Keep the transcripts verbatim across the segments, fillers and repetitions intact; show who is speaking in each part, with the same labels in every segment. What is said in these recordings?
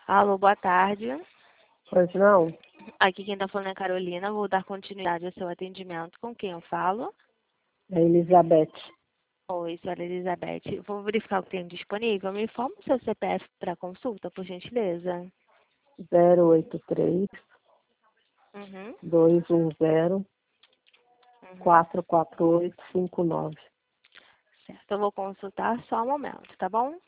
Speaker 1: Alô, boa tarde.
Speaker 2: Pois não?
Speaker 1: Aqui quem está falando é a Carolina. Vou dar continuidade ao seu atendimento. Com quem eu falo?
Speaker 2: É Elizabeth.
Speaker 1: Oi, senhora Elizabeth. Vou verificar o que tem disponível. Me informa o seu C P F para consulta, por gentileza.
Speaker 2: zero oito três,
Speaker 1: Uhum,
Speaker 2: dois um zero,
Speaker 1: uhum.
Speaker 2: quatro quatro oito cinco nove.
Speaker 1: Certo, eu vou consultar só um momento, tá bom?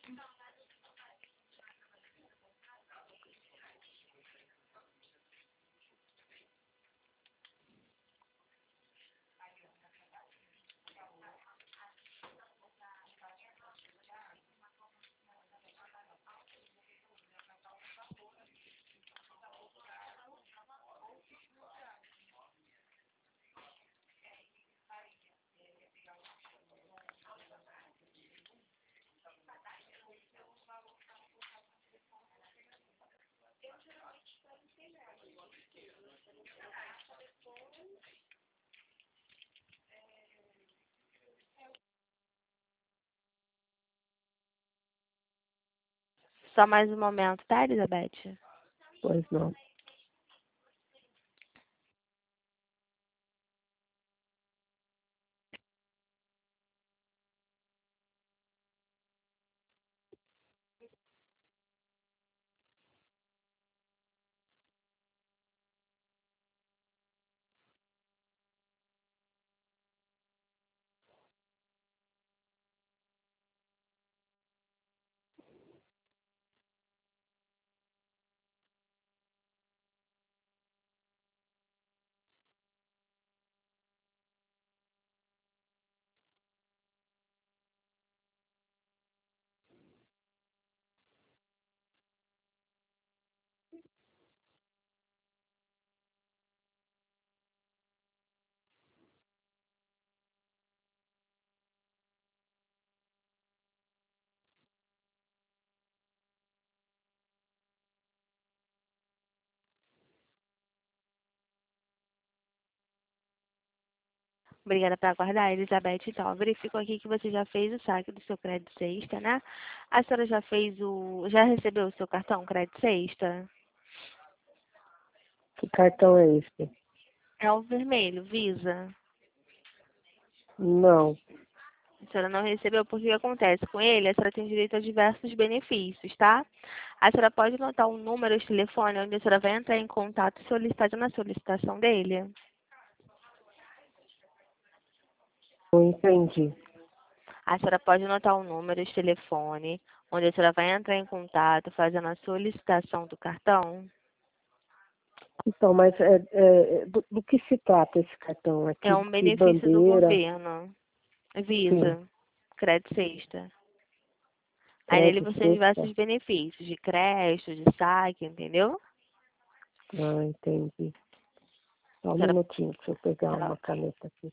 Speaker 1: Só mais um momento, tá, Elizabeth?
Speaker 2: Pois não.
Speaker 1: Obrigada por aguardar, Elizabeth. Então, eu verifico aqui que você já fez o saque do seu crédito sexta, né? A senhora já fez o... já recebeu o seu cartão crédito sexta?
Speaker 2: Que cartão é esse?
Speaker 1: É o vermelho, Visa.
Speaker 2: Não.
Speaker 1: A senhora não recebeu porque o que acontece com ele? A senhora tem direito a diversos benefícios, tá? A senhora pode anotar um número de telefone onde a senhora vai entrar em contato e solicitar na solicitação dele.
Speaker 2: Não entendi.
Speaker 1: A senhora pode anotar um número de telefone onde a senhora vai entrar em contato fazendo a solicitação do cartão.
Speaker 2: Então, mas é, é, do, do que se trata esse cartão
Speaker 1: É
Speaker 2: aqui?
Speaker 1: um
Speaker 2: De
Speaker 1: benefício do
Speaker 2: bandeira?
Speaker 1: governo.
Speaker 2: Sim.
Speaker 1: Visa. Crédito sexta. Aí nele
Speaker 2: Crédito
Speaker 1: você tem
Speaker 2: sexta?
Speaker 1: diversos benefícios de crédito, de saque, entendeu?
Speaker 2: Ah, entendi. Só
Speaker 1: A
Speaker 2: um
Speaker 1: senhora
Speaker 2: minutinho, deixa eu pegar
Speaker 1: tá
Speaker 2: uma
Speaker 1: ok.
Speaker 2: caneta aqui.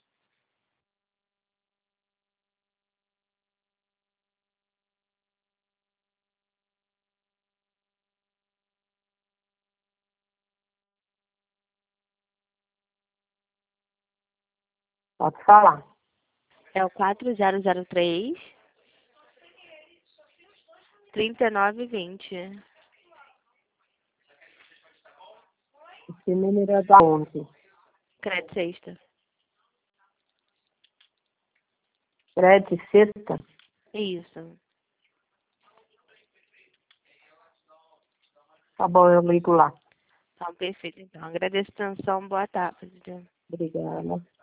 Speaker 2: Pode falar.
Speaker 1: É o quatro zero zero três, trinta e nove vinte.
Speaker 2: Esse número é da onde?
Speaker 1: Crédito sexta.
Speaker 2: Crédito sexta?
Speaker 1: Isso.
Speaker 2: Tá bom, eu ligo lá.
Speaker 1: Então, perfeito. Então, agradeço a atenção. Boa tarde.
Speaker 2: Obrigada.